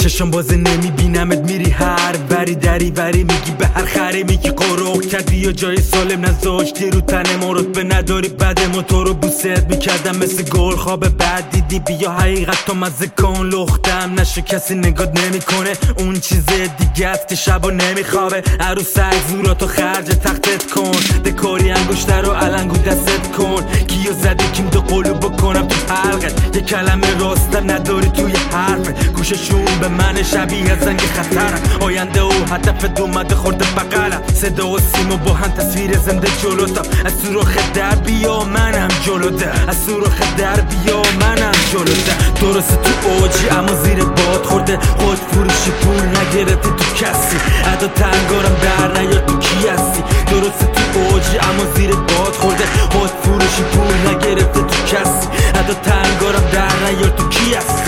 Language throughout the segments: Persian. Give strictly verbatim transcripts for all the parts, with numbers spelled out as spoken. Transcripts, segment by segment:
چشم بازه نمیبینمت میری هر بری دری بری میگی به هر خری میگی قروق کردی یا جای سالم نذاشتی رو تن مرد به نداری بد موتور رو بوست میکردم مثل گل خواب بعد دیدی بیا حقیقت تو مزه کن لختم نشو کسی نگات نمیکنه اون چیز دیگه است که شبا نمیخوابه عروس زوراتو خرج تختت کن دکاری انگشتر رو علنگو دستت کن کیو زدی کیم دو قلو بکنم تو حلقت یه کلمه راستم نداری توی حرف گوششون به من شبیه زنگ خطرم آینده و هدفت اومده خورده بقلم صدا و سیما با هم تصویر زنده جلوتم از سوراخ در بیا منم جلوده از سوراخ در بیا منم جلوده درسته تو اوجی اما زیر باد خورده خود فروشی پول نگرفتی تو کسی ادا تنگارم در نیار تو کی هستی درسته تو اوجی اما زیر باد خورده خود فروشی پول نگرفتی تو کسی ادا تنگارم در نیار تو کی هستی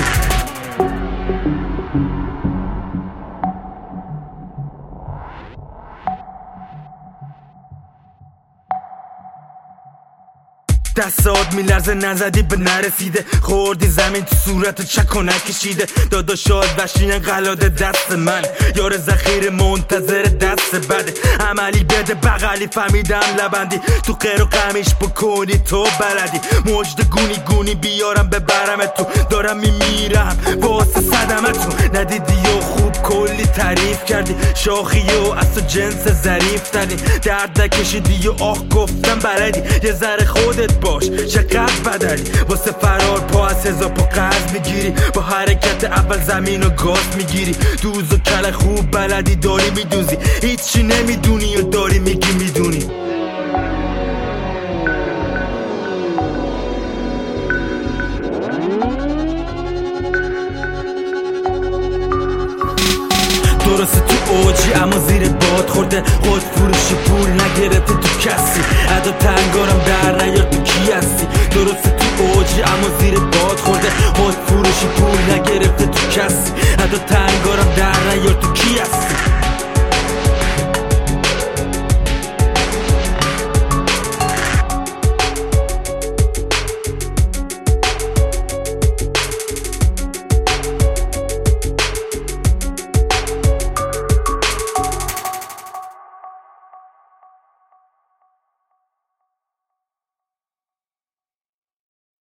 دستات میلرزه نزدی به نرسیده خوردی زمین تو صورت چکونک کشیده داداشات وشین قلاده دست من یار ذخیر منتظر دست بده عملی بده بغلی فهمیدم لبندی تو قیر و قمیش بکنی تو بلدی مجد گونی گونی بیارم ببرم تو دارم میمیرم واسه صدمتون ندیدی و خوب کلی تعریف کردی شاخی و از تو جنس ظریف تری درد نکشیدی و آه گفتم بلدی یه ذره خودت باش چقدر بدلی واسه فرار پا از هزار پا قرض میگیری با حرکت اول زمین و گاز میگیری دوز و کل خوب بلدی داری میدوزی هیچی نمیدونی و داری میگی میدونی درسته تو اوجی اما زیر باد خورده خود فروشی پول نگرفتی تو کسی ادا تنگارم در نیار تو کی هستی درسته تو اوجی اما زیر باد خورده خود فروشی پول نگرفتی تو کسی